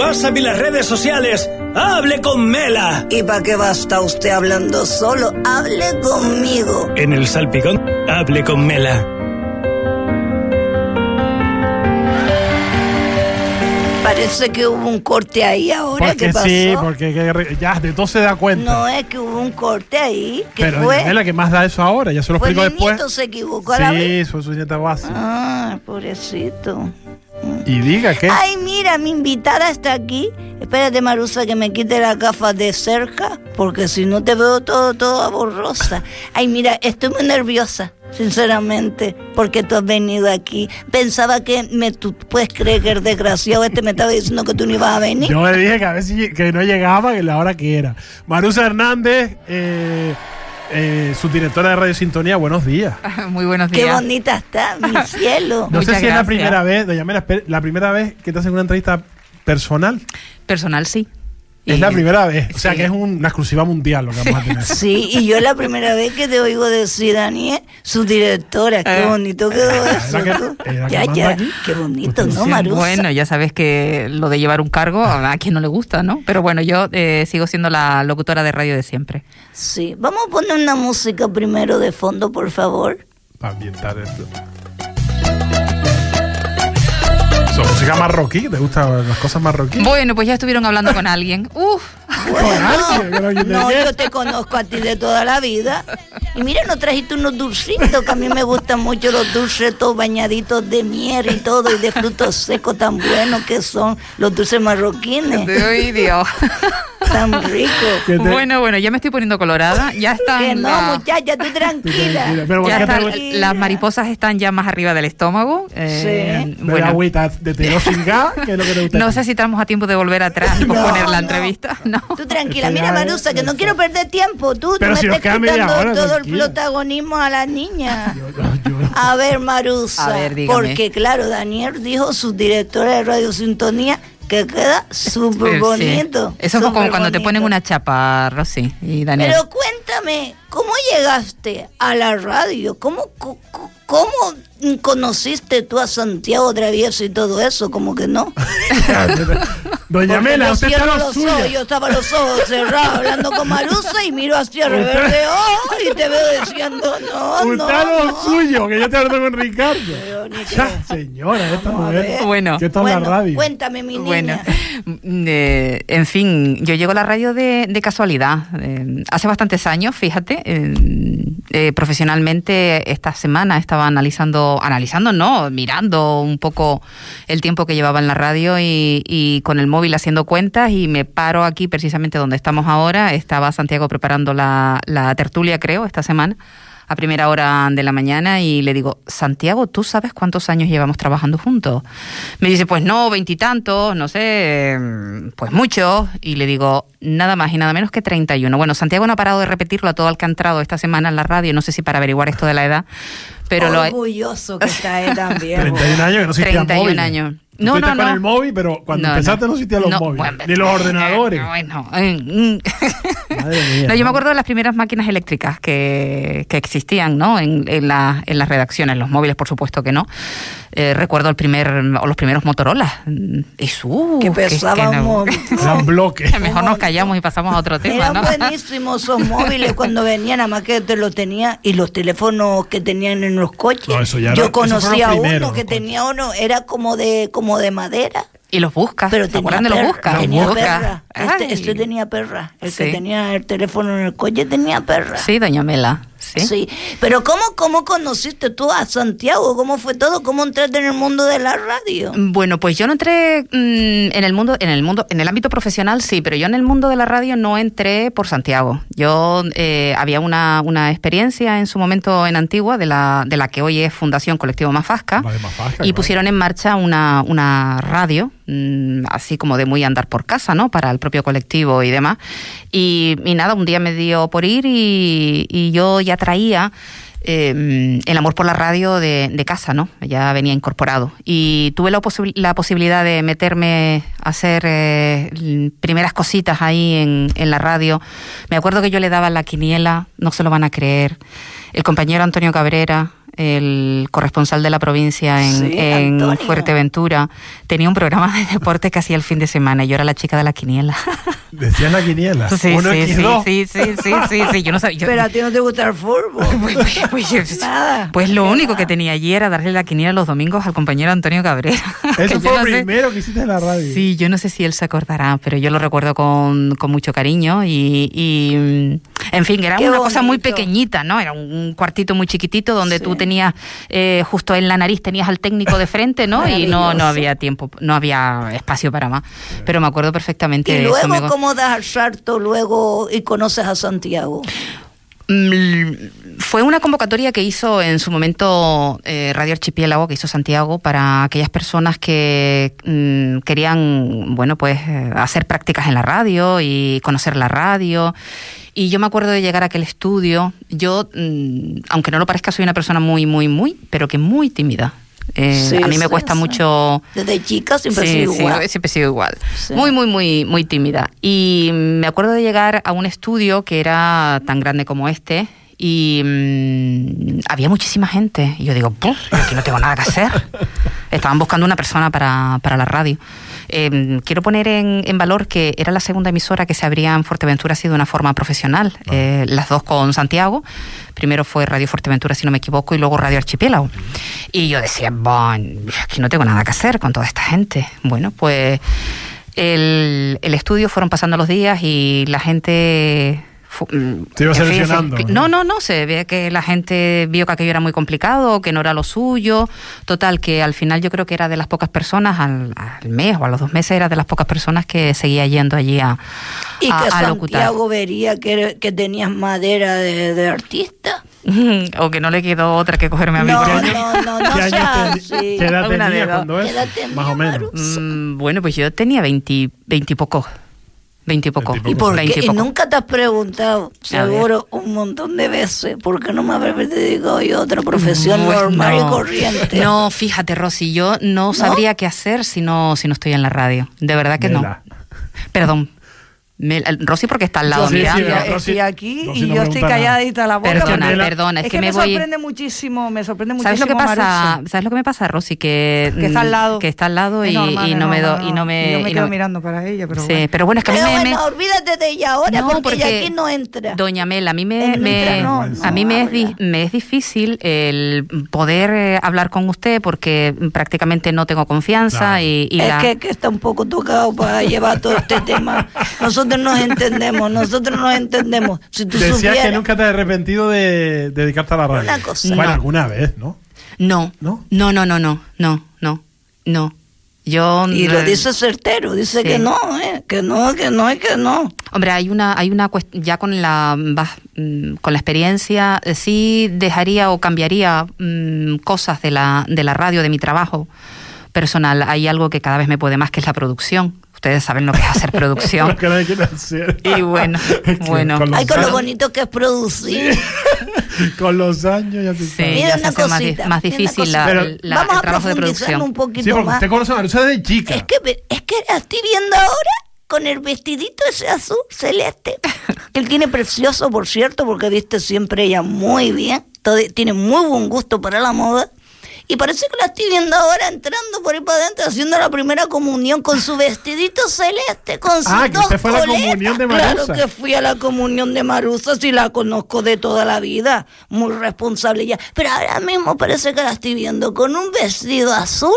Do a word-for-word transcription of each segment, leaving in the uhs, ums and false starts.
WhatsApp y las redes sociales. ¡Hable con Mela! ¿Y para qué va a estar usted hablando solo? ¡Hable conmigo! En el Salpicón, hable con Mela. Parece que hubo un corte ahí ahora. Porque ¿Qué pasó? sí, porque que, ya de todo se da cuenta. No, es que hubo un corte ahí. ¿Qué Pero fue? es la que más da eso ahora, ya se lo Pues explico el después. nieto se equivocó a la vez. Sí, fue su nieta base. Ah, pobrecito. Y diga que... Ay, mira, mi invitada está aquí. Espérate, Marusa, que me quite las gafas de cerca, porque si no te veo todo, todo borrosa. Ay, mira, estoy muy nerviosa, sinceramente, porque tú has venido aquí. Pensaba que me, tú puedes creer que el desgraciado este me estaba diciendo que tú no ibas a venir. Yo le dije que a ver si que no llegaba, que la hora que era. Marusa Hernández, eh, eh, subdirectora de Radio Sintonía, buenos días. Muy buenos días. Qué bonita está, mi cielo. No Muchas sé si es la gracias. primera vez, doña Mela, espe- la primera vez que te hacen una entrevista personal. Personal, sí. Es Y- la primera vez. O sea sí. que es un- una exclusiva mundial lo que vamos a tener. Sí, y yo es la primera vez que te oigo decir, Daniel, su directora. Qué Eh. bonito quedó eso. que- tú. era que Ya, manda ya. aquí. Qué bonito, Usted ¿no, sí. Marusa? Bueno, ya sabes que lo de llevar un cargo a quien no le gusta, ¿no? Pero bueno, yo eh, sigo siendo la locutora de radio de siempre. Sí. Vamos a poner una música primero de fondo, por favor. Para ambientar esto. So, música marroquí, ¿te gustan las cosas marroquí? Bueno, pues ya estuvieron hablando con alguien. Uf, alguien, que no viene no, bien. yo te conozco a ti de toda la vida. Y mira, nos trajiste unos dulcitos, que a mí me gustan mucho los dulces, todos bañaditos de miel y todo, y de frutos secos tan buenos que son los dulces marroquines, ay Dios. tan ricos. Que te- Bueno, bueno, ya me estoy poniendo colorada. Ya están. Que no, la- muchacha, tú tranquila. Tranquila, pero ya bueno, están- que te- las mariposas están ya más arriba del estómago. Eh, Sí. Bebe bueno, agüita de telo sin gas, que es lo que te gusta. no sé si estamos a tiempo de volver atrás y No, posponer la no. entrevista. No. Tú tranquila, Esto mira ya Marusa, es- que no quiero perder tiempo. Tú, tú Pero me si nos estás queda media quitando hora, todo el tranquila. protagonismo a la niña. Yo- yo- yo- A ver, Marusa, A ver, dígame. porque claro, Daniel dijo, su directora de Radio Sintonía, que queda súper Sí. bonito. Eso es como súper cuando te bonito. ponen una chapa, Rosy y Daniel. Pero cuéntame, ¿cómo llegaste a la radio? ¿Cómo, co- co- cómo conociste tú a Santiago Travieso y todo eso? Como que no. Doña Porque Mela, yo usted cierro está lo los suyo. ojos, yo estaba los ojos cerrados hablando con Marusa y miro hacia Usted- revés de ojo y te veo diciendo no, Usted no, está lo no. suyo, que yo te hablo con Ricardo. Pero ni que- Ya, señora, esta Vamos a mujer. ver. Bueno. que está en Bueno, la radio. cuéntame, mi niña. Bueno, mm, eh, en fin, yo llego a la radio de, de casualidad. Eh, hace bastantes años, fíjate, eh, eh, profesionalmente esta semana estaba analizando, analizando no, mirando un poco el tiempo que llevaba en la radio y, y con el móvil haciendo cuentas y me paro aquí precisamente donde estamos ahora. Estaba Santiago preparando la, la tertulia, creo, esta semana, a primera hora de la mañana y le digo, Santiago, ¿tú sabes cuántos años llevamos trabajando juntos? Me dice, pues no, veintitantos, no sé, pues muchos. Y le digo, nada más y nada menos que treinta y uno. Bueno, Santiago no ha parado de repetirlo a todo el que ha entrado esta semana en la radio, no sé si para averiguar esto de la edad, pero lo Orgulloso que está él también. treinta y un años que no existían treinta y un móviles. años. Tú No, estuviste no, con no. el móvil, pero cuando No, empezaste no, no. existían los No, móviles, bueno, ni los ordenadores. Bueno, eh, Madre mía. no, yo me acuerdo de las primeras máquinas eléctricas que, que existían, ¿no? En, en, la, en las redacciones, los móviles, por supuesto que no. Eh, recuerdo el primer, o los primeros Motorola. Eso, Que pesaba un montón. Eran bloques. Mejor nos callamos y pasamos a otro tema, Eran ¿no? buenísimos esos móviles cuando venían, nada más que te los tenía, y los teléfonos que tenían en los coches. No, eso ya era- Yo esos fueron los conocía primeros, uno que los tenía uno, era como de, como de madera. Y los buscas, Pero ¿te tenía acuerdan de los perra, buscas? tenía Los buscas. perra. Ay. Este, este tenía perra. El que Sí. tenía el teléfono en el coche tenía perra. Sí, doña Mela, sí. Sí. Pero ¿cómo, cómo conociste tú a Santiago? ¿Cómo fue todo? ¿Cómo entraste en el mundo de la radio? Bueno, pues yo no entré mm, en el mundo, en el mundo, en el ámbito profesional sí, pero yo en el mundo de la radio no entré por Santiago. Yo eh, había una, una experiencia en su momento en Antigua, de la, de la que hoy es Fundación Colectivo Mafasca, Vale, Mafasca, y claro. pusieron en marcha una, una radio, mm, así como de muy andar por casa, ¿no? Para el propio colectivo y demás. Y, y nada, un día me dio por ir y, y yo ya traía eh, el amor por la radio de, de casa, ¿no? Ya venía incorporado. Y tuve la, posi- la posibilidad de meterme a hacer eh, primeras cositas ahí en, en la radio. Me acuerdo que yo le daba la quiniela, no se lo van a creer. El compañero Antonio Cabrera el corresponsal de la provincia en, Sí, en Antonio. Fuerteventura, tenía un programa de deporte que hacía el fin de semana y yo era la chica de la quiniela. Decían la quiniela. Sí, Uno sí, X sí, dos. sí, sí, sí, sí, sí, yo no sabía. yo- Pero a ti no te gusta el fútbol. Pues, pues, Nada. pues lo Qué único va. que tenía allí era darle la quiniela los domingos al compañero Antonio Cabrera. Que Eso yo fue no lo sé- primero que hiciste en la radio. Sí, yo no sé si él se acordará, pero yo lo recuerdo con, con mucho cariño y, y, mm, en fin, era Qué una cosa muy bonito. pequeñita, ¿no? Era un cuartito muy chiquitito donde Sí. tú tenías, eh, justo en la nariz tenías al técnico de frente, ¿no? Y no, no Maravilloso. había tiempo, no había espacio para más. Pero me acuerdo perfectamente Y de eso. luego, me go- ¿cómo das al salto luego y conoces a Santiago? Mm, Fue una convocatoria que hizo en su momento eh, Radio Archipiélago, que hizo Santiago, para aquellas personas que mm, querían, bueno, pues eh, hacer prácticas en la radio y conocer la radio. Y yo me acuerdo de llegar a aquel estudio. Yo, mm, aunque no lo parezca, soy una persona muy, muy, muy, pero que muy tímida. Eh, Sí, a mí me sí, cuesta sí. mucho... Desde chica siempre he Sí, sido sí, igual. siempre he sido igual. Sí. Muy, muy, muy, muy tímida. Y me acuerdo de llegar a un estudio que era tan grande como este y mm, había muchísima gente. Y yo digo, "Puf, yo aquí no tengo nada que hacer". Estaban buscando una persona para, para la radio. Eh, quiero poner en, en valor que era la segunda emisora que se abría en Fuerteventura así de una forma profesional. Eh, las dos con Santiago. Primero fue Radio Fuerteventura, si no me equivoco, y luego Radio Archipiélago. Y yo decía, bueno, aquí no tengo nada que hacer con toda esta gente. Bueno, pues el, el estudio fueron pasando los días y la gente... fu- Te iba en fin, seleccionando. se- no, no, no, se ve que la gente vio que aquello era muy complicado, que no era lo suyo. Total, que al final yo creo que era de las pocas personas, al, al mes o a los dos meses, era de las pocas personas que seguía yendo allí a, Y a, que a locutar. Santiago vería que, era- que tenías madera de, de artista. O que no le quedó otra que cogerme a mí. No, ¿Qué no, año- no, no ¿Qué año sea teni- así. ¿Qué edad Una de tenía dos. cuando ¿Qué eso? edad tenía, Más o menos. Maru? Mm, bueno, pues yo tenía veinte, veinte y poco. Veinte y poco. Veinte ¿Y por Veinte qué? y Y poco. nunca te has preguntado, A ver. seguro, un montón de veces, ¿por qué no me haber dedicado yo a otra profesión Pues normal no. y corriente? No, fíjate, Rosy, yo no, sabría qué hacer si no, si no estoy en la radio. De verdad que Mela. no. Perdón. Mel- Rosy porque está al lado, Sí, sí, mira. sí, mira. Rosy- Estoy aquí Rosy y no yo estoy pregunta nada. calladita a la boca. Perdona, porque- perdona, es, Es que, que me me voy... sorprende muchísimo, me sorprende ¿Sabes lo que muchísimo, pasa? Marusa. ¿Sabes lo que me pasa, Rosy? Que, Que está al lado. Que está al lado y, Es normal, y es no me normal, do- y no me... Yo me y quedo no- mirando para ella, pero sí, bueno. pero bueno, es que a mí Pero me... bueno, me- olvídate de ella ahora, No, porque, ella porque aquí no entra. Doña Mel, a mí me, Él no me- entra, no, a no mí me es, habla. di- me es difícil el poder eh, hablar con usted porque prácticamente no tengo confianza Claro. y, y es la... que, que está un poco tocado para llevar todo este tema. Nosotros nos entendemos, nosotros nos entendemos. Si tú Decías supieras, que nunca te has arrepentido de, de dedicarte a la radio. Una cosa. Bueno, No. alguna vez, ¿no? No, ¿No? no, no, no, no, no, no, no. Yo... y lo eh, dice certero, dice sí. que no, eh, que no, que no, y que no. Hombre, hay una, hay una cuest- ya con la vas- mm, con la experiencia, eh, sí dejaría o cambiaría mm, cosas de la, de la radio, de mi trabajo personal. Hay algo que cada vez me puede más, que es la producción. Ustedes saben lo que es hacer producción. Lo que nadie quiere hacer. Y bueno, Es que bueno. con los Ay, con lo años- bonito que es producir. Con los años ya te Sí, sabes. Mira ya se una hace más, di- cosita, más mira una difícil la, cosita. la- Vamos el a trabajo de profundizar producción. un poquito Sí, porque más. usted conoce a Marusa desde chica. Es que, es que la estoy viendo ahora con el vestidito ese azul celeste. Que él tiene precioso, por cierto, porque viste siempre ella muy bien. Todo- tiene muy buen gusto para la moda. Y parece que la estoy viendo ahora entrando por ahí para adentro, haciendo la primera comunión con su vestidito celeste, con sus Ah, que dos usted fue a la coletas. comunión de Marusa. Claro que fui a la comunión de Marusa, si la conozco de toda la vida. Muy responsable ya. Pero ahora mismo parece que la estoy viendo con un vestido azul,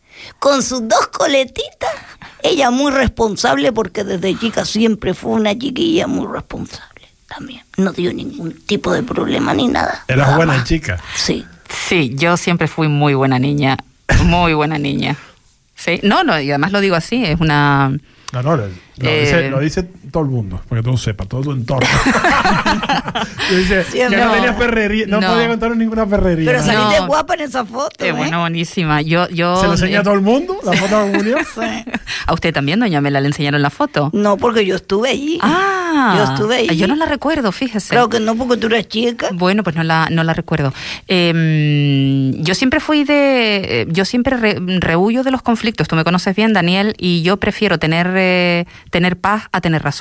con sus dos coletitas. Ella muy responsable porque desde chica siempre fue una chiquilla muy responsable también. No dio ningún tipo de problema ni nada. Eras Nada buena más. chica. Sí. Sí, yo siempre fui muy buena niña, muy buena niña. Sí, no, no, y además lo digo así, es una... No, no, lo, lo Eh, dice, lo dice todo el mundo, para que todo sepa, todo tu entorno. Dice que Siempre. no tenía perrería, no, No. podía contaros ninguna perrería. Pero ¿no? saliste No. guapa en esa foto, Eh, ¿eh? bueno, buenísima. Yo, yo, ¿Se lo enseña a todo el mundo? ¿La foto de la comunión? Sí. A usted también, doña Mela, le enseñaron la foto. No, porque yo estuve allí. Ah, Yo estuve allí. Yo no la recuerdo, fíjese. Claro que no, porque tú eres chica. Bueno, pues no la, no la recuerdo. Eh, yo siempre fui de... Yo siempre re, rehuyo de los conflictos. Tú me conoces bien, Daniel, y yo prefiero tener, eh, tener paz a tener razón.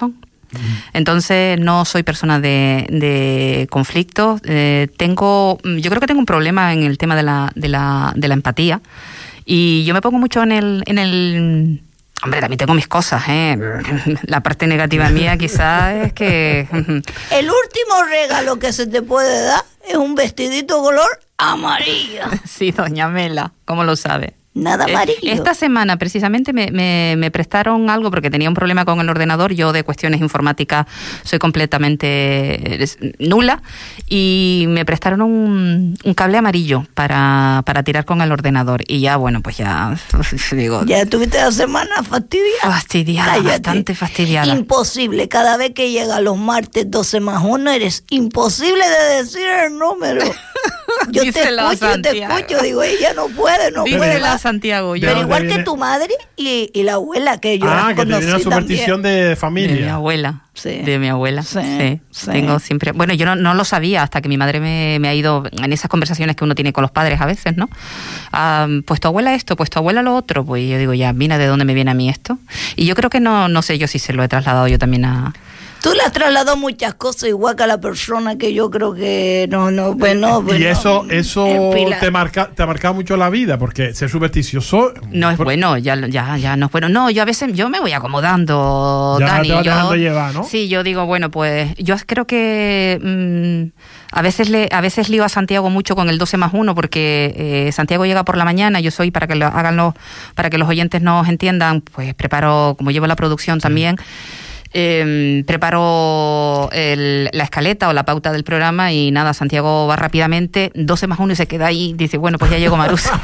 Entonces no soy persona de, de conflictos. Eh, tengo, yo creo que tengo un problema en el tema de la, de la, de la empatía. Y yo me pongo mucho en el, en el hombre, también tengo mis cosas, ¿eh? La parte negativa mía quizás es que... El último regalo que se te puede dar es un vestidito color amarillo. Sí, doña Mela, ¿cómo lo sabe? Nada amarillo. Esta semana precisamente me, me, me prestaron algo porque tenía un problema con el ordenador. Yo de cuestiones informáticas soy completamente nula y me prestaron un, un cable amarillo para, para tirar con el ordenador. Y ya, bueno, pues ya digo... Ya tuviste la semana fastidiada. Fastidiada, Cállate. bastante fastidiada. Imposible. Cada vez que llega los martes doce más uno eres imposible de decir el número. Yo te Díselo, escucho, yo te Santiago. escucho. Digo, ella no puede, no puede. Díselo a más. Santiago. Yo, Pero ¿De igual dónde que viene? tu madre y, y la abuela, que yo Ah, las que te conocí viene una superstición también. de de familia. mi abuela. Sí. De mi abuela. Sí, Sí, sí. Tengo siempre. Bueno, yo no, no lo sabía hasta que mi madre me, me ha ido en esas conversaciones que uno tiene con los padres a veces, ¿no? Ah, pues tu abuela esto, pues tu abuela lo otro. Pues yo digo, ya, mira de dónde me viene a mí esto. Y yo creo que no, no sé yo si se lo he trasladado yo también a. Tú le has trasladado muchas cosas igual que a la persona que yo creo que no, no, pues no. pues Y no, eso, eso el Pilar. te marca, te ha marcado mucho la vida, porque ser supersticioso. No es por- bueno, ya, ya, ya no es bueno. No, yo a veces yo me voy acomodando, Ya Dani. te vas yo, dejando llevar, ¿no? Sí, yo digo, bueno, pues yo creo que mm, a veces le, a veces lío a Santiago mucho con el doce más uno, porque eh, Santiago llega por la mañana, yo soy para que lo hagan los, para que los oyentes nos entiendan, pues preparo, como llevo la producción también. Eh, preparo el, la escaleta o la pauta del programa y nada, Santiago va rápidamente, doce más uno y se queda ahí, dice, bueno, pues ya llegó Marusa.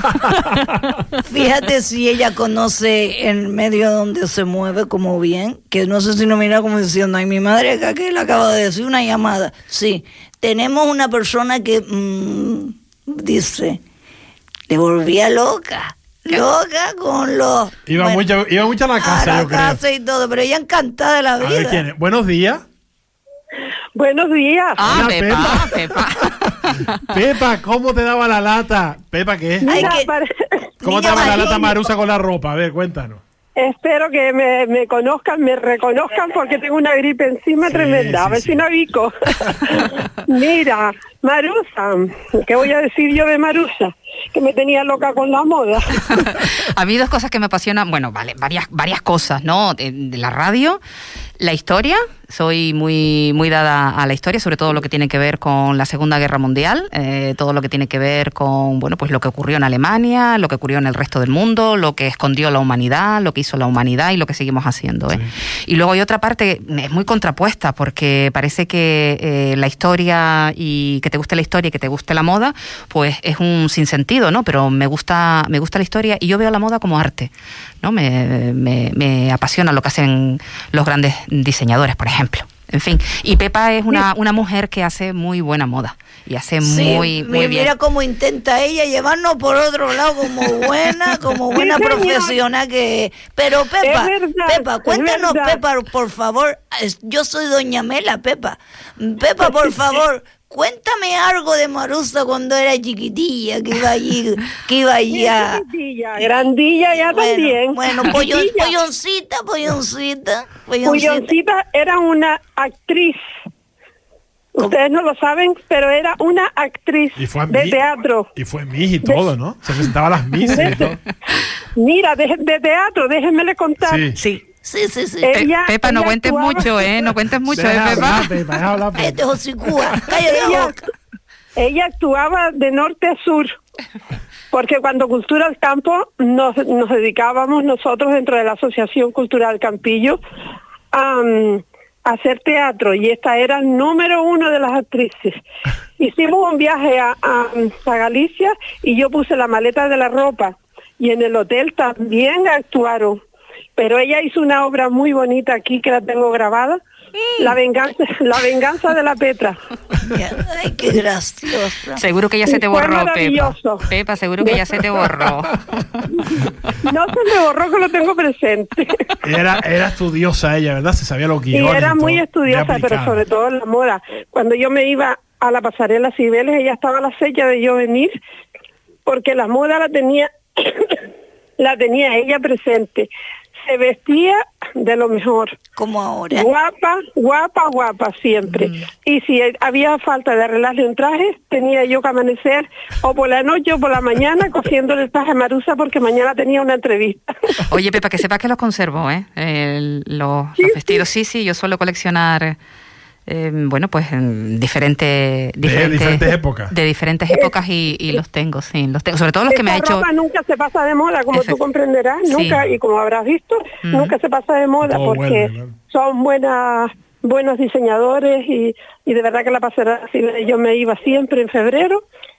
Fíjate si ella conoce el medio donde se mueve como bien, que no sé si no mira como diciendo, ay, mi madre acá que le acaba de decir una llamada. Sí, tenemos una persona que mmm, dice, le volvía loca. Loca con los... Iba, bueno, mucho, iba mucho a la casa, a la yo creo. casa y todo, pero ella encantada de la A vida. ver quién es. Buenos días. Buenos días. Ah, Hola, Pepa, Pepa. Pepa, ¿cómo te daba la lata? Pepa, ¿qué es? Ay, Mira, que- pare- ¿Cómo te Niña daba la María. lata Marusa con la ropa? A ver, cuéntanos. espero que me, me conozcan, me reconozcan porque tengo una gripe encima Sí, tremenda. sí, a ver sí. si no vico. Mira, Marusa, ¿qué voy a decir yo de Marusa? Que me tenía loca con la moda. A mí dos cosas que me apasionan, bueno, vale, varias, varias cosas, ¿no? De, de la radio, la historia, soy muy, muy dada a la historia, sobre todo lo que tiene que ver con la Segunda Guerra Mundial, eh, todo lo que tiene que ver con, bueno, pues lo que ocurrió en Alemania, lo que ocurrió en el resto del mundo, lo que escondió la humanidad, lo que hizo la humanidad y lo que seguimos haciendo, ¿eh? Y luego hay otra parte, es muy contrapuesta, porque parece que eh, la historia y que te guste la historia y que te guste la moda, pues es un sinsentido, ¿no? Pero me gusta, me gusta la historia y yo veo la moda como arte, ¿no? Me, me, me apasiona lo que hacen los grandes diseñadores, por ejemplo. En fin, y Pepa es una, una mujer que hace muy buena moda y hace Sí, muy, muy mi- bien. mira cómo intenta ella llevarnos por otro lado como buena, como buena Sí, señor. profesional que es. Pero Pepa, Es verdad, Pepa, es cuéntanos, verdad. Pepa, por favor. Es- Yo soy doña Mela, Pepa. Pepa, por favor, cuéntame algo de Marusa cuando era chiquitilla, que iba allí, que iba allá. Grandilla, grandilla ya también. Bueno, bueno pollo- Chiquitilla. polloncita, polloncita, polloncita. Pulloncita era una actriz. Ustedes no lo saben, pero era una actriz Y fue a de Miss- teatro. Y fue Miss y todo, ¿no? Se presentaba a las Miss y todo. Mira, de, de teatro, déjenmele contar. Sí. Sí, sí, sí, sí. Eh, Pe- ella- Pepa, no ella cuentes actuaba- mucho, ¿eh? No cuentes mucho, ¿eh, Deja Pepa? hablar, Pepa, deja hablar, Pepa. Cállate, Josicúa, cállate la Ella, boca. ella actuaba de norte a sur, porque cuando Cultura al Campo nos, nos dedicábamos nosotros dentro de la Asociación Cultural Campillo a, um, a hacer teatro, y esta era el número uno de las actrices. Hicimos un viaje a, a, a Galicia y yo puse la maleta de la ropa, y en el hotel también actuaron, pero ella hizo una obra muy bonita aquí que la tengo grabada, La venganza, la venganza de la Petra. Ay, qué graciosa. Seguro que ya se te Fue borró, Pepa. maravilloso. Pepa, seguro que ya se te borró. No se me borró, que lo tengo presente. Era, era estudiosa ella, ¿verdad? Se sabía lo que Y era muy estudiosa, pero sobre todo en la moda. Cuando yo me iba a la pasarela Cibeles, ella estaba a la fecha de yo venir, porque la moda la tenía, la tenía ella presente. se vestía de lo mejor. Como ahora. Guapa, guapa, guapa siempre. Mm. Y si había falta de arreglarle un traje, tenía yo que amanecer o por la noche o por la mañana cosiéndole el traje a Marusa porque mañana tenía una entrevista. Oye, Pepa, que sepas que los conservo, ¿eh? El, los, ¿Sí? los vestidos, sí, sí, yo suelo coleccionar... Eh, bueno, pues en diferentes, diferentes, de diferentes épocas. De diferentes épocas y, y los tengo, sí, los tengo. Sobre todo los Esta que me ha hecho... ropa nunca se pasa de moda, como Efect... tú comprenderás, nunca, sí. Y como habrás visto, mm. nunca se pasa de moda Todo porque bueno, ¿no? son buenas, buenos diseñadores y, y de verdad que la pasarela yo me iba siempre en febrero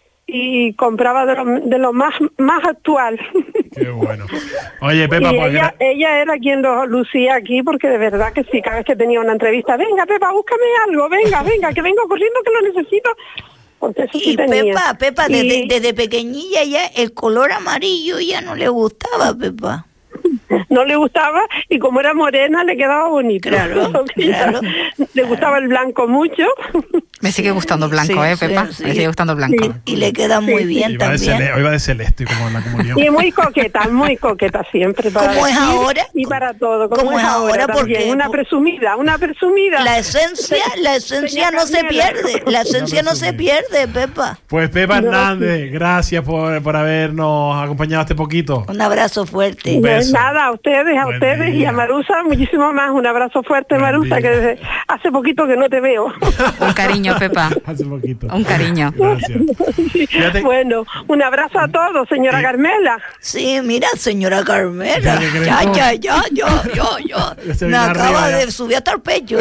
y compraba de lo, de lo más más actual. Qué bueno. Oye, Pepa, y pues ella, ella era quien lo lucía aquí porque de verdad que sí, cada vez que tenía una entrevista, venga, Pepa, búscame algo, venga, venga, que vengo corriendo que lo necesito. Porque eso sí y tenía. Pepa, Pepa, y... desde, desde pequeñilla ya el color amarillo ya no le gustaba, Pepa. No le gustaba y como era morena le quedaba bonito. Claro, claro. Le gustaba el blanco mucho. Me sigue gustando blanco, sí, ¿eh, Pepa? Sí, sí. Me sigue gustando blanco. Sí. Y le queda muy sí, bien iba también. De hoy va de celeste como en la comunión. Y muy coqueta, muy coqueta siempre. Para ¿Cómo es ahora? Y para todo. ¿Cómo, ¿Cómo es ahora? ahora porque una presumida, una presumida. La esencia, la esencia no se pierde. La esencia no se pierde, Pepa. Pues Pepa Hernández, gracias por, por habernos acompañado este poquito. Un abrazo fuerte. Un beso. Nada, a ustedes, a Buen ustedes día. Y a Marusa, muchísimo más. Un abrazo fuerte, Buen Marusa, día. Que desde hace poquito que no te veo. Un cariño, Pepa. Hace poquito. Un cariño. Gracias. Fíjate. Bueno, un abrazo a todos, señora sí. Carmela. Sí, mira, señora Carmela. Ya, ya, ya, yo, yo, yo. Me acaba arriba, de subir hasta el pecho.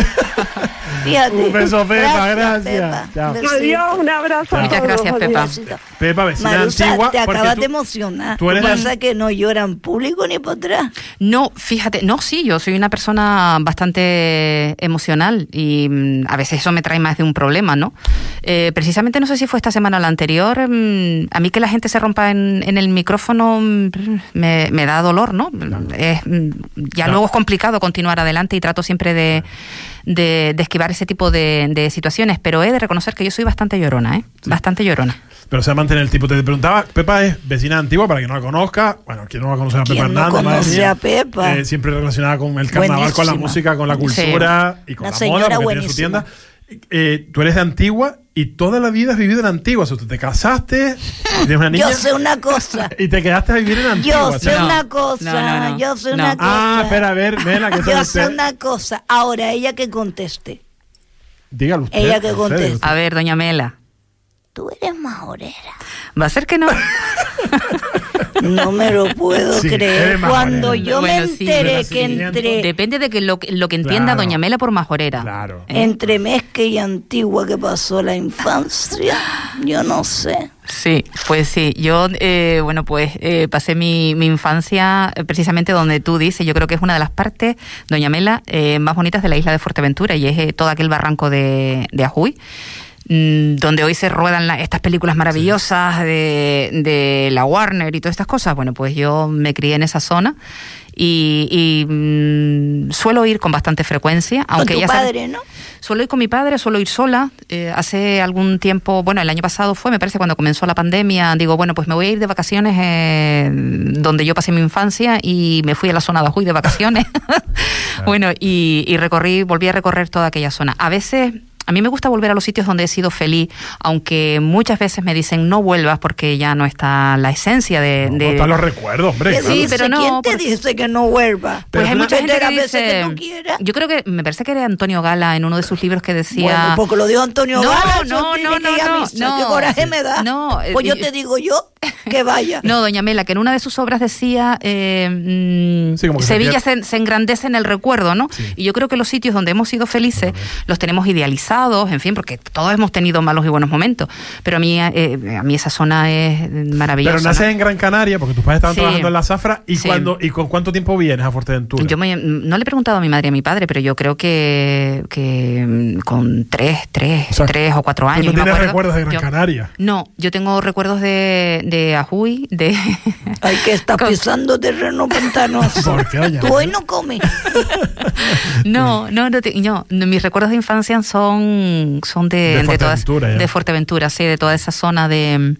Fíjate. Un beso, Pepa, gracias. gracias. Pepa. Adiós, un abrazo. Chao. A Muchas todos. gracias, Pepa. Adiós. Pepa, vecina Marusa, antigua. te acabas tú, de emocionar. Tú eres Lo que pasa es que no llora en público ni por atrás. No, fíjate, no, sí, yo soy una persona bastante emocional y mm, a veces eso me trae más de un problema, ¿no? Eh, precisamente no sé si fue esta semana o la anterior, mm, a mí que la gente se rompa en, en el micrófono mm, me, me da dolor, ¿no? Claro. Es, mm, ya claro. Luego es complicado continuar adelante y trato siempre de, de, de esquivar ese tipo de, de situaciones, pero he de reconocer que yo soy bastante llorona, ¿eh? Sí. Bastante llorona. Pero se va a mantener el tipo. Te preguntaba, Pepa es vecina antigua, para quien no la conozca. Bueno, quien no va a conocer a Pepa Hernández. ¿Quién no conoce a Pepa? Eh, siempre relacionada con el carnaval, Buenísima. Con la música, con la cultura sí. y con la, la moda, porque buenísima. Tiene su tienda. Eh, tú eres de Antigua y toda la vida has vivido en Antigua. O sea, tú te casaste, tienes una niña. Yo sé una cosa. Y te quedaste a vivir en Antigua. Yo sé ¿sí? una cosa. No, no, no. Yo sé no. una cosa. Ah, espera, a ver, Mela, que Yo sé una cosa. Ahora, ella que conteste. Dígalo usted. Ella que conteste. A ver, doña Mela. Tú eres majorera. Va a ser que no. No me lo puedo sí, creer. Cuando yo bueno, me enteré sí, que entre... Depende de que lo, lo que entienda claro. Doña Mela por majorera. Claro. ¿Eh? Entre Mezque y Antigua que pasó la infancia, yo no sé. Sí, pues sí. Yo, eh, bueno, pues eh, pasé mi, mi infancia precisamente donde tú dices, yo creo que es una de las partes, Doña Mela, eh, más bonitas de la isla de Fuerteventura y es eh, todo aquel barranco de, de Ajuy, donde hoy se ruedan la, estas películas maravillosas sí. de, de la Warner y todas estas cosas. Bueno, pues yo me crié en esa zona y, y mmm, suelo ir con bastante frecuencia. Aunque con tu ya padre, sabe, ¿no? Suelo ir con mi padre, suelo ir sola. Eh, hace algún tiempo, bueno, el año pasado fue, me parece, cuando comenzó la pandemia, digo, bueno, pues me voy a ir de vacaciones eh, donde yo pasé mi infancia y me fui a la zona de Ajuy de vacaciones. Claro. Bueno, y, y recorrí, volví a recorrer toda aquella zona. A veces... A mí me gusta volver a los sitios donde he sido feliz, aunque muchas veces me dicen no vuelvas porque ya no está la esencia de... No, de... no están los recuerdos, hombre. Sí, claro. Pero no... ¿Quién te dice que no vuelva? Pues hay mucha gente que dice... Que tú quieras. Yo creo que, me parece que era Antonio Gala en uno de sus libros que decía... Bueno, porque lo dijo Antonio no, Gala. No, no, no, no, no. Qué coraje me da. No, pues yo te digo yo que vaya. No, doña Mela, que en una de sus obras decía eh, sí, Sevilla se, se engrandece en el recuerdo, ¿no? Sí. Y yo creo que los sitios donde hemos sido felices los tenemos idealizados, en fin, porque todos hemos tenido malos y buenos momentos, pero a mí eh, a mí esa zona es maravillosa. Pero naces ¿no? en Gran Canaria, porque tus padres estaban sí. trabajando en la Zafra, ¿y, sí. cuando, ¿y con cuánto tiempo vienes a Fuerteventura? Yo me, no le he preguntado a mi madre y a mi padre, pero yo creo que, que con tres, tres, o sea, tres o cuatro años. ¿No tienes acuerdo, recuerdos de Gran yo, Canaria? No, yo tengo recuerdos de, de Ajuy, de... Ay, que está pisando terreno pantanoso. ¿Por qué, doña? Tú hoy no comes. No, no, no, te, no, mis recuerdos de infancia son, son de, de, de, todas, ya. de Fuerteventura, sí, de toda esa zona de...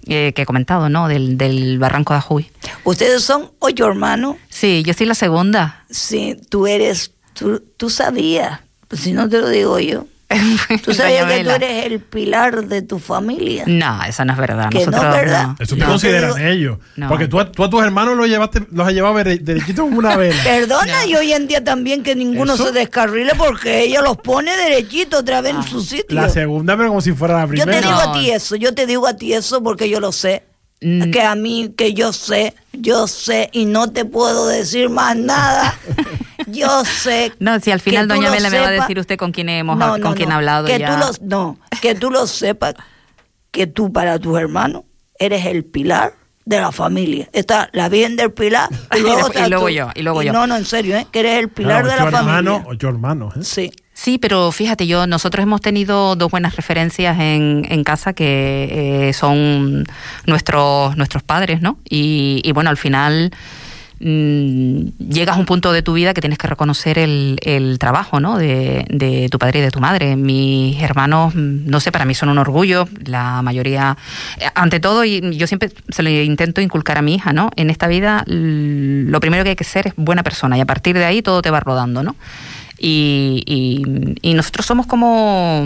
eh, que he comentado, ¿no? Del, del Barranco de Ajuy. ¿Ustedes son ocho hermanos? Sí, yo soy la segunda. Sí, tú eres, tú, tú sabías, pues si no te lo digo yo. ¿Tú sabías que tú eres el pilar de tu familia? No, eso no es verdad. Que Nosotros, no es verdad. No. Eso te no. consideran digo, ellos. No. Porque tú, tú a tus hermanos los llevaste, los has llevado derechito como una vela. Perdona, No. y hoy en día también que ninguno ¿Eso? se descarrile porque ella los pone derechito otra vez ah. en su sitio. La segunda, pero como si fuera la primera. Yo te digo No. a ti eso, yo te digo a ti eso porque yo lo sé. Mm. Que a mí, que yo sé, yo sé y no te puedo decir más nada. Yo sé. No, si al final doña Mela me va a decir usted con quién hemos no, con no, quién no. ha hablado que ya. Tú lo, no, que tú lo sepas, que tú para tus hermanos eres el pilar de la familia. Está la Virgen del Pilar y luego, y luego tú. yo, y luego y yo. No, no, en serio, ¿eh? Que eres el pilar Claro, de la hermano, familia. Ocho hermanos, ¿eh? Sí. Sí, pero fíjate, yo nosotros hemos tenido dos buenas referencias en, en casa que eh, son nuestros nuestros padres, ¿no? Y, y bueno, al final mmm, llegas a un punto de tu vida que tienes que reconocer el, el trabajo, ¿no? De, de tu padre y de tu madre. Mis hermanos, no sé, para mí son un orgullo, la mayoría, ante todo, y yo siempre se lo intento inculcar a mi hija, ¿no? En esta vida lo primero que hay que ser es buena persona y a partir de ahí todo te va rodando, ¿no? Y, y, y nosotros somos como,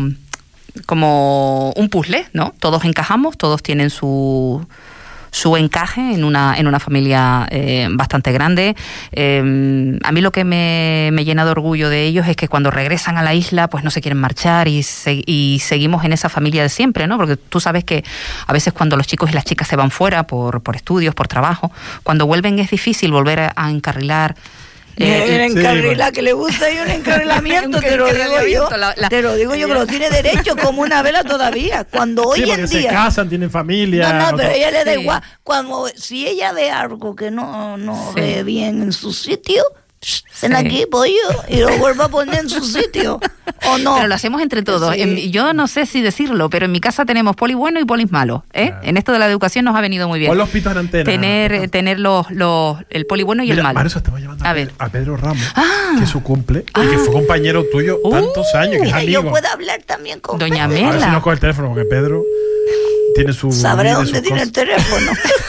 como un puzzle, ¿no? Todos encajamos, todos tienen su, su encaje en una, en una familia eh, bastante grande. Eh, a mí lo que me, me llena de orgullo de ellos es que cuando regresan a la isla pues no se quieren marchar y, se, y seguimos en esa familia de siempre, ¿no? Porque tú sabes que a veces cuando los chicos y las chicas se van fuera por, por estudios, por trabajo, cuando vuelven es difícil volver a, a encarrilar. Eh, Eh, un encarrila, sí, que le gusta ahí un encarrilamiento, te lo digo yo, la, la, te lo digo yo que lo tiene derecho como una vela todavía. Cuando hoy sí, en día se casan, tienen familia. No, no, pero otro... ella le da sí. igual. Cuando si ella ve algo que no no sí. ve bien en su sitio, ven sí. aquí, pollo, y lo vuelvo a poner en su sitio. ¿O no? Pero lo hacemos entre todos. Sí. En, yo no sé si decirlo, pero en mi casa tenemos polis buenos y polis malos. ¿eh? Claro. En esto de la educación nos ha venido muy bien. Pon los pitos en antena. Tener, tener los, los, el poli bueno y Mira, el malo. Marusa estaba llamando a, a, Pedro, a Pedro Ramos, ah. que es su cumple, ah. y que fue compañero tuyo uh. tantos años, que es amigo. Yo puedo hablar también con Doña Pedro. Mela. A ver si no coge el teléfono, porque Pedro tiene su... ¿Sabré dónde tiene cosas. El teléfono?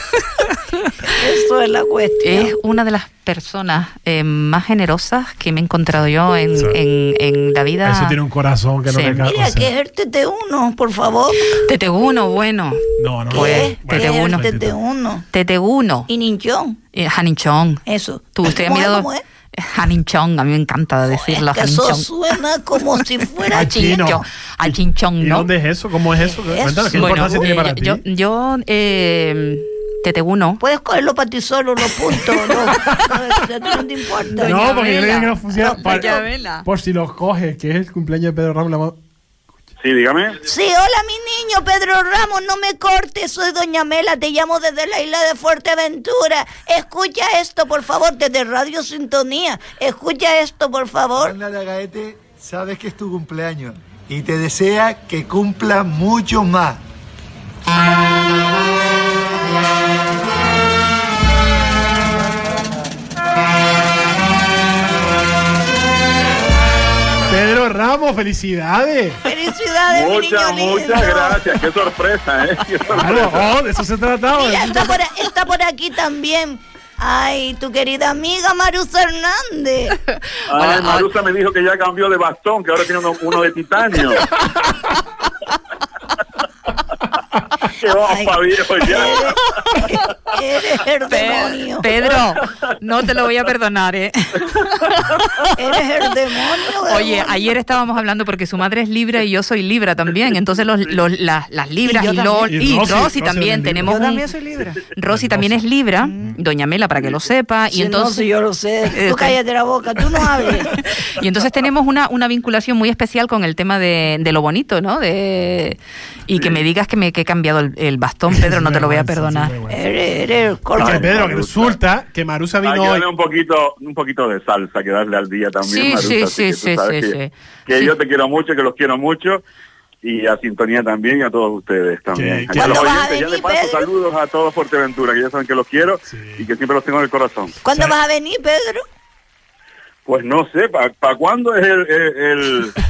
Eso es la cuestión. Es una de las personas eh, más generosas que me he encontrado yo en, sí. en, en la vida. Eso tiene un corazón que sí. no le cae. Mira, que es el T T uno, por favor. T T uno, bueno. No, no. ¿Qué? Bueno, T T uno. bueno, T T uno. T T uno. Y Ninchón. Eh, Haninchón. Eso. ¿Tú, usted ha mirado? ¿Cómo es? Haninchón, a mí me encanta decirlo. Es que eso suena como si fuera a chinchón. A chinchón, ¿no? ¿Y dónde es eso? ¿Cómo es eso? Cuéntanos, ¿qué bueno, importancia eh, tiene para yo, ti? Yo, eh, T T uno. Puedes cogerlo para ti solo, los puntos. No, no, no te importa. No, porque yo le digo que no funciona. No, para, por si los coges, que es el cumpleaños de Pedro Ramos. La... Sí, dígame. Sí, hola mi niño, Pedro Ramos, no me cortes, soy Doña Mela, te llamo desde la isla de Fuerteventura. Escucha esto, por favor, desde Radio Sintonía. Escucha esto, por favor. Ándale, Gaete, sabes que es tu cumpleaños y te desea que cumpla mucho más. Pedro Ramos, felicidades. Felicidades, muchas, mi niño muchas lindo. gracias. Qué sorpresa, ¿eh? Qué sorpresa. Claro, oh, de eso se trataba. Mira, está por, está por aquí también. Ay, tu querida amiga Marusa Hernández. Ay, Marusa me dijo que ya cambió de bastón, que ahora tiene uno, uno de titanio. ¡Qué opa, viejo, ya! Eres, eres el demonio. Pedro, no te lo voy a perdonar, ¿eh? Eres el demonio. Oye, demonio. ayer estábamos hablando porque su madre es Libra y yo soy Libra también. Entonces los, los, las, las Libras y, y, Lol, y, y Rosy, Rosy también tenemos. Yo un, también soy Libra. Rosy también es Libra, mm. Doña Mela, para que lo sepa. Sí, y entonces, no, si yo lo sé. Tú cállate la boca, tú no hables. Y entonces tenemos una, una vinculación muy especial con el tema de, de lo bonito, ¿no? De, y sí. que me digas que me que he cambiado el, el bastón, Pedro, no te lo voy a perdonar. Sí, eres, eres el no, que Pedro, que resulta que Marusa vino Hay que darle hoy. un poquito, un poquito de salsa, que darle al día también, Sí, Marusa. sí, así sí, que tú sí, sabes sí, que, sí. que Sí. yo te quiero mucho, que los quiero mucho. Y a Sintonía también y a todos ustedes también. ¿Qué- A qué- los ¿Cuándo vas a oyentes, ya venir, de paso, Pedro? saludos a todos Fuerteventura, que ya saben que los quiero Sí. y que siempre los tengo en el corazón. ¿Cuándo Sí. vas a venir, Pedro? Pues no sé, ¿para pa cuándo es el, el, el,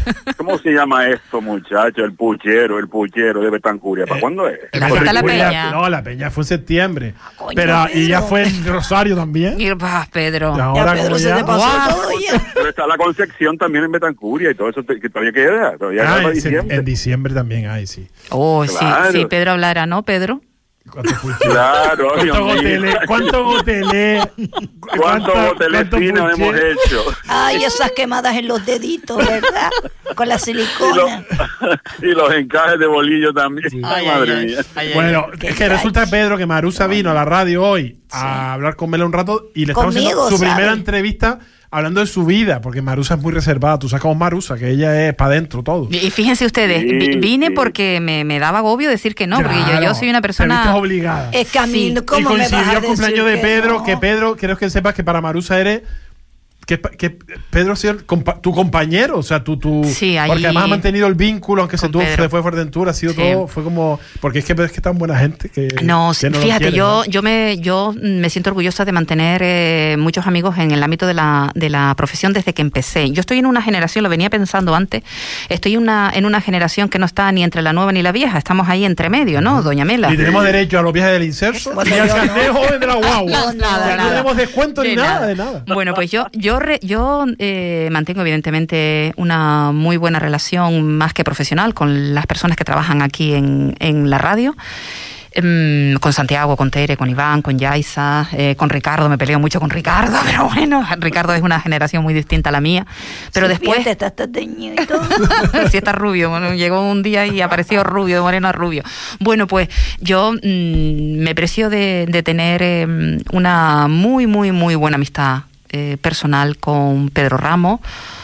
¿Cómo se llama esto, muchacho? El puchero, el puchero de Betancuria. ¿Para eh, cuándo es? La fiesta de la Peña. No, la Peña fue en septiembre. Coño, pero, Pedro. Y ya fue en Rosario también. Y vas, Pedro. Y ahora ya, Pedro, se ya... te pasó todo ya. Pero está la Concepción también en Betancuria y todo eso te, que todavía queda. Todavía ah, en, diciembre. en diciembre también hay, sí. Oh, claro. sí, sí, Pedro hablará, ¿no, Pedro? ¿Cuánto claro, ¿Cuánto gotelé? ¿Cuánto gotelé? ¿Cuánto gotelé fino hemos hecho? Ay, esas quemadas en los deditos, ¿verdad? Con la silicona. Y los, y los encajes de bolillo también. Sí. Ay, ay, madre ay, mía. Ay, ay, bueno, ay, es que resulta, Pedro, que Marusa vino a la radio hoy sí. a hablar con Mela un rato y le estamos Conmigo, haciendo su ¿sabe? primera entrevista hablando de su vida, porque Marusa es muy reservada. Tú sabes cómo es Marusa, que ella es para adentro todo. Y fíjense ustedes, sí, vine sí. porque me, me daba agobio decir que no, claro, porque yo, yo soy una persona... Te obligada. Es que a mí, sí. ¿cómo y coincidió me vas a el cumpleaños de que Pedro, no? que Pedro, quiero que sepas que para Marusa eres... Que, que Pedro ha sido compa tu compañero, o sea, tú, tú sí, ahí, porque además ha mantenido el vínculo, aunque se, tuvo, se fue a Fuerteventura, ha sido sí. todo, fue como, porque es que es que tan buena gente que no, que no fíjate, quiere, yo, ¿no? yo me, yo me siento orgullosa de mantener eh, muchos amigos en el ámbito de la, de la profesión desde que empecé. Yo estoy en una generación, lo venía pensando antes, estoy una, en una generación que no está ni entre la nueva ni la vieja, estamos ahí entre medio, ¿no, doña Mela? Y tenemos derecho a los viajes del inserso y al carnet joven de la guagua. No, nada, no, no tenemos descuento de ni nada, nada de nada. Bueno, pues yo, yo, re, yo Eh, mantengo evidentemente una muy buena relación más que profesional con las personas que trabajan aquí en, en la radio. Eh, con Santiago, con Tere, con Iván, con Yaisa, eh, con Ricardo, me peleo mucho con Ricardo, pero bueno, Ricardo es una generación muy distinta a la mía. Pero sí, después... Fíjate, está teñido y todo. Sí, está rubio, bueno, llegó un día y apareció rubio, de moreno a rubio. Bueno, pues yo mmm, me precio de, de tener eh, una muy, muy, muy buena amistad Eh, personal con Pedro Ramos,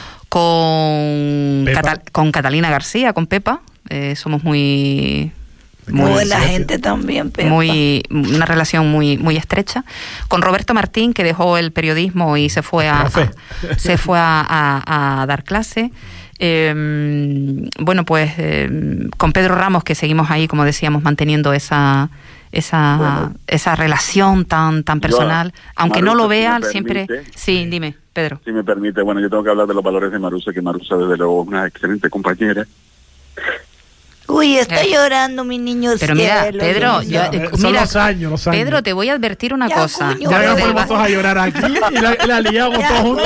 con, Cata con Catalina García, con Pepa. Eh, somos muy... Muy buena gente también, Pepa. Muy, una relación muy, muy estrecha. Con Roberto Martín, que dejó el periodismo y se fue a, a, se fue a, a, a dar clase. Eh, bueno, pues eh, con Pedro Ramos, que seguimos ahí, como decíamos, manteniendo esa... esa bueno, esa relación tan tan personal, yo, aunque Marusa, no lo vea si siempre permite, sí, dime, Pedro. Si me permite, bueno, yo tengo que hablar de los valores de Marusa, que Marusa desde luego es una excelente compañera. Uy, está eh. llorando mi niño. Pero mira, cielo, Pedro, yo, eh, mira, los años, los años. Pedro, te voy a advertir una ya, cosa. Coño, ya no podemos todos a llorar aquí y la, la liamos todos juntos.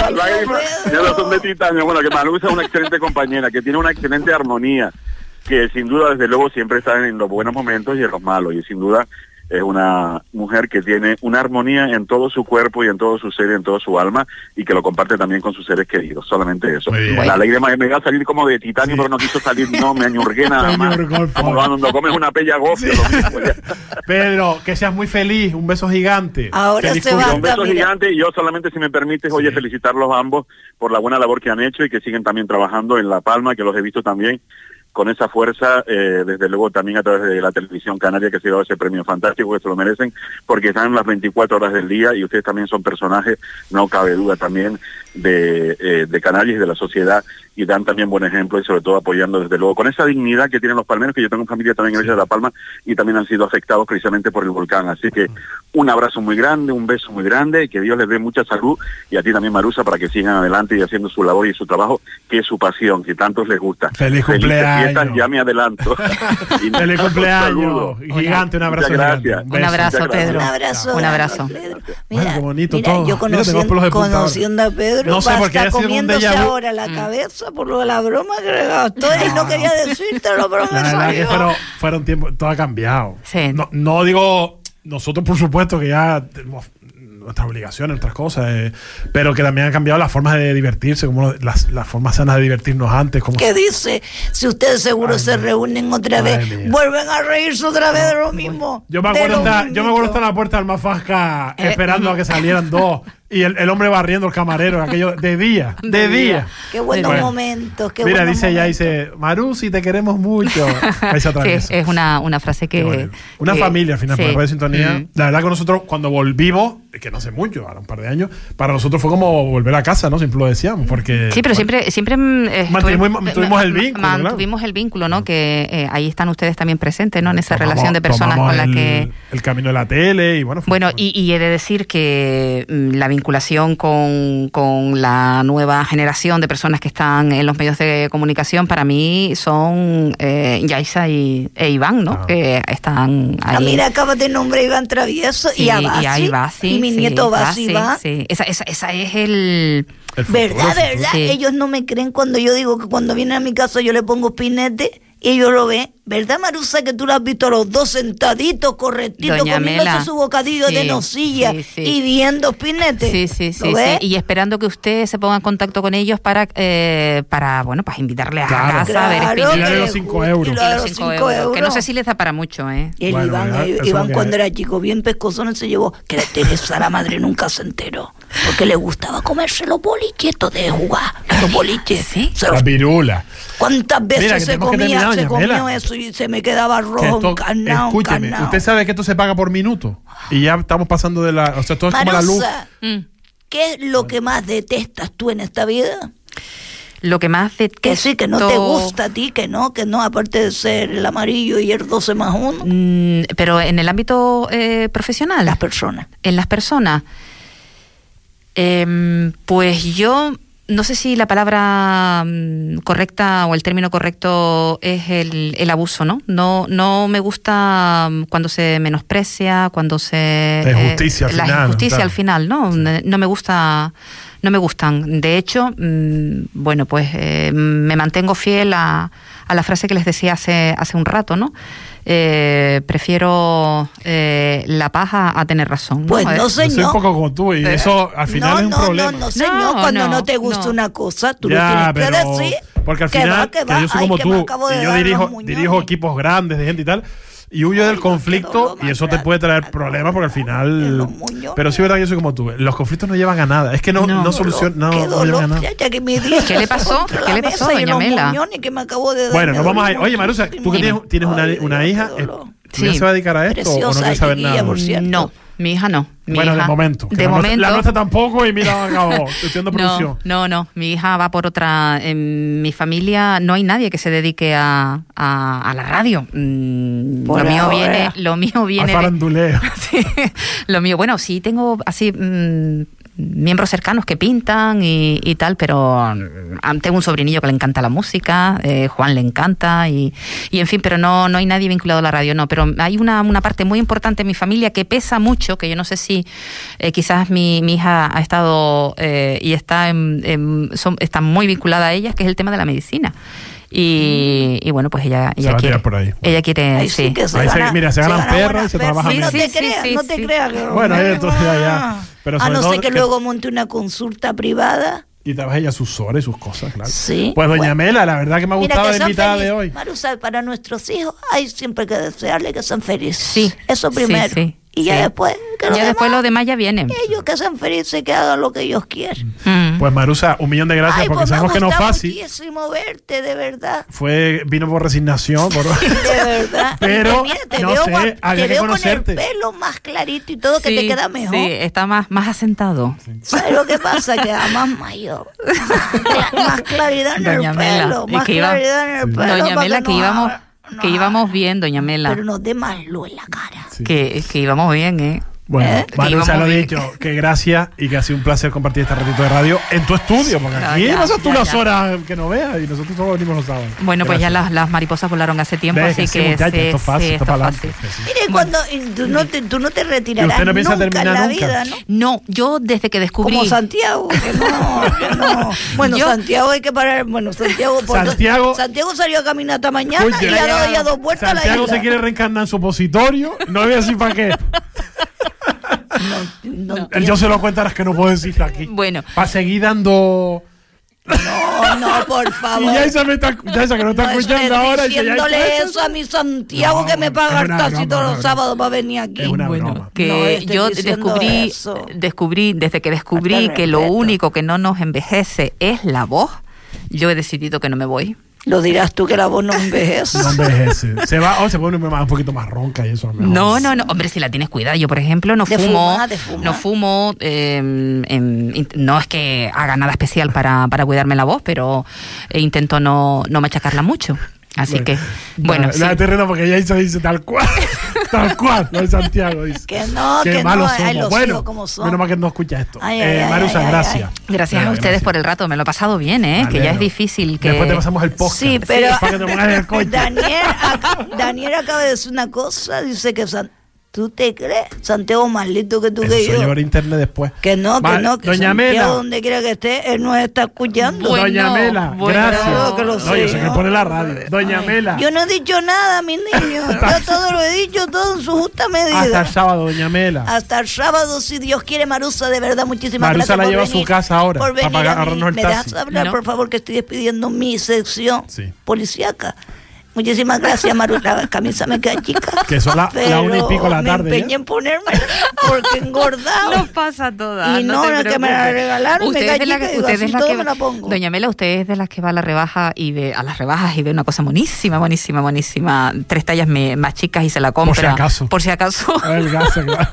Ya no son de titanio. Bueno, que Marusa es una excelente compañera, que tiene una excelente armonía, que sin duda, desde luego, siempre está en los buenos momentos y en los malos, y sin duda es una mujer que tiene una armonía en todo su cuerpo y en todo su ser y en toda su alma, y que lo comparte también con sus seres queridos, solamente eso. La alegría me iba a salir como de titanio, sí. pero no quiso salir, no, me añurgué nada más. Como cuando comes una pella gofio, sí. lo mismo, ya. Pedro, que seas muy feliz, un beso gigante. Ahora feliz se va. Un beso mira. gigante, y yo solamente, si me permites, sí. oye, felicitarlos a ambos por la buena labor que han hecho y que siguen también trabajando en La Palma, que los he visto también con esa fuerza, eh, desde luego también a través de la televisión canaria, que se ha dado ese premio fantástico, que se lo merecen, porque están las veinticuatro horas del día, y ustedes también son personajes, no cabe duda también, de, eh, de Canarias y de la sociedad, y dan también buen ejemplo, y sobre todo apoyando desde luego con esa dignidad que tienen los palmeros, que yo tengo familia también en Isla de La Palma, y también han sido afectados precisamente por el volcán. Así que un abrazo muy grande, un beso muy grande, y que Dios les dé mucha salud, y a ti también, Marusa, para que sigan adelante y haciendo su labor y su trabajo, que es su pasión, que tantos les gusta. Feliz cumpleaños. Ya me adelanto. Feliz cumpleaños. Gigante, un abrazo. Gracias. Un, un abrazo, Pedro. Un abrazo. Un abrazo. Mira, bueno, qué bonito mira, todo. yo conociendo, conociendo a Pedro, no sé por qué comiéndose ahora la cabeza por lo de la broma que le gastó, y no quería decírtelo, pero me salió. Fueron, fueron tiempos, todo ha cambiado. Sí. No, no digo, nosotros por supuesto que ya tenemos nuestras obligaciones, nuestras cosas, eh, pero que también han cambiado las formas de divertirse, como las, las formas sanas de divertirnos antes. Como ¿Qué dice? Si ustedes seguro Ay, se reúnen otra vez, mía. vuelven a reírse otra vez de lo mismo. Yo me acuerdo, estar, yo me acuerdo estar en la puerta del Mafasca eh, esperando eh, a que salieran dos. Y el, el hombre barriendo el camarero, aquello de día, de, de día. día. Qué buenos bueno. momentos, qué Mira, buenos dice momentos. ya, dice, Marusi, te queremos mucho. Sí, es una, una frase que... Bueno. Una que, familia, al final, sí. por la Radio Sintonía. Mm. La verdad que nosotros, cuando volvimos, que no hace mucho, ahora un par de años, para nosotros fue como volver a casa, ¿no? Siempre lo decíamos, porque... Sí, pero bueno, siempre... siempre eh, mantuvimos, mantuvimos el vínculo, Mantuvimos claro. el vínculo, ¿no? Que eh, ahí están ustedes también presentes, ¿no? En esa tomamos, relación de personas con la el, que... el camino de la tele y bueno... Bueno, y, y he de decir que la vinculación con, con la nueva generación de personas que están en los medios de comunicación, para mí son eh, Yaisa y, e Iván, ¿no? Ah. Que están ahí. Ah, mira, acabas de nombrar a Iván Travieso sí, y a Basi, y, ahí va, sí, y mi sí, nieto Basi sí, va. Sí. Esa, esa, esa es el... el futuro, ¿Verdad, verdad? Sí. Ellos no me creen cuando yo digo que cuando vienen a mi casa yo le pongo pinete y ellos lo ven. ¿Verdad, Marusa, que tú lo has visto a los dos sentaditos, correctitos, comiéndose su bocadillo sí, de nocilla sí, sí. y viendo pinetes? Sí, sí, sí, sí. Y esperando que usted se ponga en contacto con ellos para, eh, para bueno, para invitarle a claro, casa claro, a ver espinete. Y los cinco euros. Y los cinco euros. Que no sé si les da para mucho, ¿eh? Y el bueno, Iván, ya, el, Iván cuando era chico, bien pescozón, se llevó, que la Teresa, la madre, nunca se enteró. Porque le gustaba comerse los bolichetos de jugar, los boliches. ¿Sí? La pirula. ¿Cuántas veces Mira, se comía, se comió eso y se me quedaba rojo, encarnado, escúcheme, encarnado. Usted sabe que esto se paga por minuto y ya estamos pasando de la, o sea, todo es Marusa, como la luz. ¿Qué es lo que más detestas tú en esta vida? Lo que más detesto... Que sí, que no te gusta a ti, que no, que no, aparte de ser el amarillo y el doce más uno. Mm, pero en el ámbito eh, profesional. Las personas. En las personas. Eh, pues yo... No sé si la palabra um, correcta o el término correcto es el, el abuso, ¿no? No no me gusta cuando se menosprecia, cuando se... La injusticia eh, al la final. La injusticia claro. al final, ¿no? Sí. No me gusta... No me gustan. De hecho, mmm, bueno, pues eh, me mantengo fiel a, a la frase que les decía hace, hace un rato, ¿no? Eh, prefiero eh, la paja a tener razón, ¿no? Pues no, señor. Yo soy un poco como tú y eso al final no, es un no, problema. No, no, señor. No, Cuando no, no te gusta no. una cosa, tú ya, lo tienes pero, que decir. Porque al que final, va, que va. que yo soy Ay, como que tú, y yo dirijo, dirijo equipos grandes de gente y tal, y huyo Ay, del conflicto y eso te puede traer problemas porque al final... Pero sí, verdad que yo soy como tú. Los conflictos no llevan a nada. Es que no, no, no solucionan, no, no llevan a nada. Ya que me dice, ¿Qué le pasó? ¿Qué le pasó, doña Mela? Que me acabo de bueno, nos vamos a ir. Oye, Marusa, tú que tienes, tienes una, una hija, ¿tú ya se va a dedicar a esto Preciosa, o no quieres saber nada? No. Mi hija no. Mi bueno, hija, de momento. De la momento. Nuestra, la nuestra tampoco y mira, acabó. Estudiando producción. No, no, no. Mi hija va por otra. En mi familia no hay nadie que se dedique a, a, a la radio. Mm, lo mío ahora. viene. Lo mío viene. Al faranduleo. De, sí, lo mío. Bueno, sí tengo así. Mmm, miembros cercanos que pintan y, y tal, pero tengo un sobrinillo que le encanta la música, eh, Juan le encanta y, y en fin, pero no no hay nadie vinculado a la radio, no, pero hay una, una parte muy importante en mi familia que pesa mucho, que yo no sé si eh, quizás mi, mi hija ha estado eh, y está, en, en, son, está muy vinculada a ella, que es el tema de la medicina. Y, y bueno, pues ella, ella quiere por ahí. Bueno. Ella quiere, Ay, sí. sí. Que se ahí gana, se, mira, se, se ganan perras y se trabajan sí, bien. No te sí, creas, sí, no sí, te sí. creas. Que bueno, ahí entonces ya, ya. Pero a no ser que, que luego monte una consulta privada. Y trabaja ella sus horas y sus cosas, claro. Sí. Pues doña bueno. Mela, la verdad que me ha gustado la invitada de hoy. Marusa, para nuestros hijos hay siempre que desearle que sean felices. Sí. Eso primero. Sí, sí. Y sí. ya después... Que ya lo después demás, lo demás ya viene. Ellos que sean felices, que hagan lo que ellos quieren. Mm. Pues Marusa, un millón de gracias. Ay, porque pues sabemos que no es fácil. Muchísimo verte, de verdad. Fue, vino por resignación. Por... de verdad. Pero, mira, te no veo, sé, había te que veo conocerte. Con el pelo más clarito y todo, sí, que te queda mejor. Sí, está más, más asentado. Sí. ¿Sabes lo que pasa? Que más mayor. Más claridad en doña el Mela, pelo. Más que iba, claridad en el pelo. Doña Mela, que, que no íbamos... No, que íbamos bien, doña Mela. Pero no dé más luz en la cara. Sí. Que, que íbamos bien, ¿eh? Bueno, ¿Eh? Marusa, lo he dicho, que gracias y que ha sido un placer compartir este ratito de radio en tu estudio, porque no, aquí ya, pasas tú ya, las ya. horas que no veas y nosotros solo venimos los sábados. Bueno, gracias. Pues ya las, las mariposas volaron hace tiempo, Ve, así que sí, que muchacha, sí, esto es fácil, sí, esto esto para fácil. adelante. Sí. Mire, cuando tú no te, tú no te retirarás usted no piensa nunca terminar en la nunca? vida, ¿no? No, yo desde que descubrí... Como Santiago, que no, que no. Bueno, Yo- Santiago hay que parar. Bueno, Santiago... por- Santiago- Santiago salió a caminar hasta mañana Oye, y ha dado ya dos vueltas a la Santiago isla. se quiere reencarnar en su opositorio, no voy a decir para qué. No, no, Yo se lo cuentarás que no puedo decirlo aquí. Bueno. Para seguir dando... no, no, por favor. Y ya esa, me está, ya esa que no está No escuchando estés ahora. y que ya diciéndole está- eso a mi Santiago, No, que me paga es el una taxi broma, todos una los broma. sábados para venir aquí. Es una Bueno, broma. que No estoy yo diciendo descubrí, eso. descubrí, desde que descubrí Falta de que lo respeto. único que no nos envejece es la voz, yo he decidido que no me voy. Lo dirás tú que la voz no envejece. No envejece. Se va, o se pone más- un poquito más ronca y eso. a lo mejor. No, no, no, hombre, si la tienes cuidada. Yo, por ejemplo, no De fumo, fumar, de fumar. no fumo, eh, em, int- no es que haga nada especial para, para cuidarme la voz, pero eh, intento no, no machacarla mucho. Así Lo- que, No, bueno, no, sí. de terreno porque ella dice, dice tal cual. Tal cual, lo de Santiago dice. Que no, Qué que no, malos ay, somos. los Bueno, hijos como son. menos mal que no escucha esto. Ay, eh, ay, Marusa, ay, ay, gracias. Gracias a Venga, ustedes gracias. por el rato, me lo he pasado bien, ¿eh? Me Que ya es alegro. difícil que... Después te pasamos el podcast. Sí, pero Para que te pongas en el coche. Daniel, ac- Daniel acaba de decir una cosa, dice que San- ¿tú te crees? Santiago más listo que tú Eso que se yo. lleva internet después. Que no, Va- que no, que Doña Santiago, Mela. donde quiera que esté, él nos está escuchando. Bueno, Doña Mela, bueno. gracias. Claro que lo no, sé, yo sé que ¿no? pone la radio. Doña Mela. Yo no he dicho nada, mi niño. Yo todo lo he dicho, todo en su justa medida. Hasta el sábado, Doña Mela. Hasta el sábado, si Dios quiere, Marusa, de verdad, muchísimas Marusa gracias la por lleva a venir, su casa ahora, por para venir pagar- a mí. agarrarnos el ¿Me taxi. dejas hablar, No. por favor, que estoy despidiendo mi sección Sí. policíaca? Muchísimas gracias, Marusa. La camisa me queda chica. Que son la- la una y pero pico de la tarde, Me empeñé ¿ya? en ponerme porque engordado. Nos pasa todas. Y no, no, te la que me la preocupes. regalaron, me Usted es de la cachica, que, digo, usted es así la todo que me la pongo. Doña Mela, usted es de las que va a la rebaja y ve a las rebajas y ve una cosa buenísima, buenísima, buenísima, tres tallas me- más chicas y se la compra. Por si acaso. Por si acaso. El gas, claro.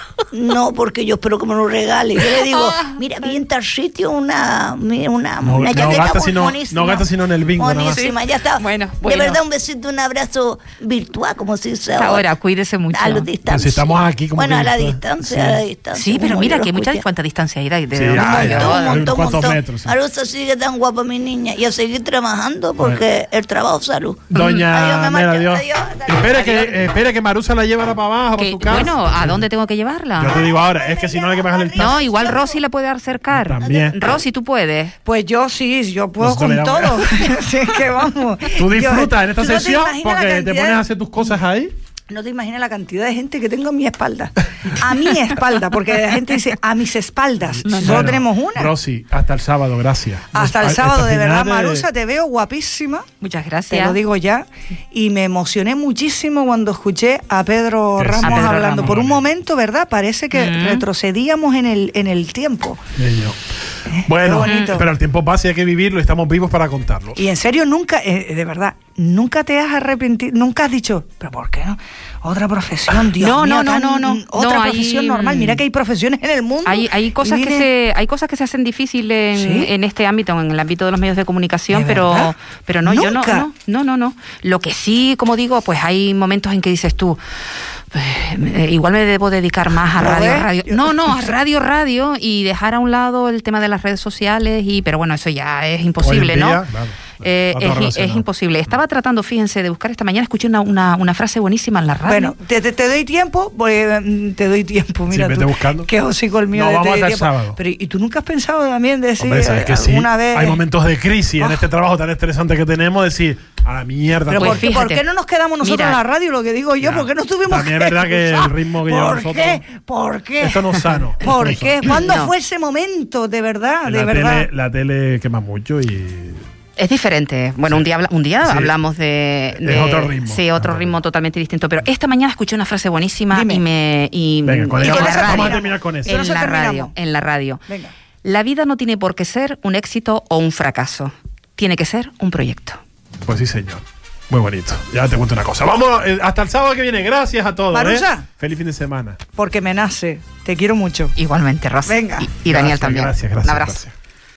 No, porque yo espero que me lo regale. Yo le digo, Ah, mira, vi en tal sitio una, mira, una, No- una no chaqueta gasta muy sino- buenísima. no gasta sino en el bingo, nada más. Buenísima, ya está. Bueno, De bueno. verdad, un besito, un abrazo virtual, como se dice ahora. Ahora, cuídese mucho. A la Pero distancia. si estamos aquí como Bueno, que- a la distancia, Sí. a la distancia. Sí, pero como mira yo que lo mucha escuché. cuánta distancia hay de, de Sí, donde ay, estoy ay, yo. Un ay, montón, un ¿cuántos montón. metros, sí? Marusa sigue tan guapa, mi niña. Y a seguir trabajando porque el trabajo es salud. Doña Adiós, me Mela, marcho. adiós. Adiós, adiós. Espere que, eh, espere que Marusa la lleva para abajo, para Que- su casa. bueno, ¿a dónde tengo que llevarla? Yo te digo ahora, es que si no hay que pagarle el taxi. No, igual Rosy la puede acercar. También. Rosy, tú puedes. Pues yo sí, yo puedo Nosotros con le todo. damos- Sí, es que vamos. Tú Yo- disfrutas en esta ¿tú no te sesión imaginas la porque te cantidad pones de- a hacer tus cosas ahí. No te imaginas la cantidad de gente que tengo a mi espalda. A mi espalda, porque la gente dice a mis espaldas. Solo Bueno, tenemos una. Rosy, hasta el sábado, gracias. Hasta el Esta sábado, de final verdad, de- Marusa, te veo guapísima. Muchas Te gracias. lo digo ya. Y me emocioné muchísimo cuando escuché a Pedro Que sí. Ramos A Pedro hablando. Ramos. Por un momento, ¿verdad? Parece que Mm. retrocedíamos en el, en el tiempo. Bello. Bueno, Qué bonito. pero el tiempo pasa y hay que vivirlo y estamos vivos para contarlo. Y en serio, nunca, eh, de verdad, nunca te has arrepentido, nunca has dicho, pero ¿por qué no? Otra profesión, Dios No, mío, no, no, tan- no, no. Otra No, hay- profesión normal. Mira que hay profesiones en el mundo. Hay, hay cosas Y que mire, se hay cosas que se hacen difíciles en, ¿Sí? en este ámbito, en el ámbito de los medios de comunicación, ¿De pero verdad? pero no, yo no, ¿Nunca? no, no, no, no. Lo que sí, como digo, pues hay momentos en que dices tú, pues, eh, igual me debo dedicar más a ¿Lo radio, ves? radio. No, no, a radio, radio y dejar a un lado el tema de las redes sociales y, pero bueno, eso ya es imposible, Hoy en día, ¿no? claro, Eh, va todo es, relacionado. es imposible. Estaba tratando, fíjense, de buscar esta mañana, escuché una, una, una frase buenísima en la radio. Bueno, te, te, te doy tiempo, pues, mm, te doy tiempo, mira vete tú. buscando. Qué hocico el mío No, de vamos te doy hasta el tiempo. sábado. Pero, ¿y tú nunca has pensado también de decir Hombre, ¿sabes que sí? alguna vez? Hay momentos de crisis en Ah. este trabajo tan estresante que tenemos, decir, a la mierda. Pero todo. ¿por, qué, Pues ¿por fíjate. qué no nos quedamos nosotros Mira. en la radio? Lo que digo yo, Ya. ¿por qué no tuvimos También es verdad que el cruzar? ritmo que llevamos ¿Por nosotros- qué? ¿Por qué? Esto no es sano. ¿Por Esto no qué? es sano. ¿Cuándo No. fue ese momento? De verdad, de la, verdad. tele, la tele quema mucho y... Es diferente. Bueno, un día, habla- un día Sí. hablamos de, Es de- otro ritmo. Sí, otro Otro ritmo ritmo. totalmente distinto. Pero esta mañana escuché una frase buenísima Dime. y me. Y, Venga, con y ella en con la esa radio. vamos a terminar con eso. Con En eso la terminamos. radio. En la radio. Venga. La vida no tiene por qué ser un éxito o un fracaso. Tiene que ser un proyecto. Pues sí, señor. Muy bonito. Ya te cuento una cosa. Vamos, eh, hasta el sábado que viene. Gracias a todos. Marusa. ¿eh? Feliz fin de semana. Porque me nace. Te quiero mucho. Igualmente, Rosa. Venga. Y, y Daniel Gracias, también. Gracias, Un gracias. abrazo. gracias.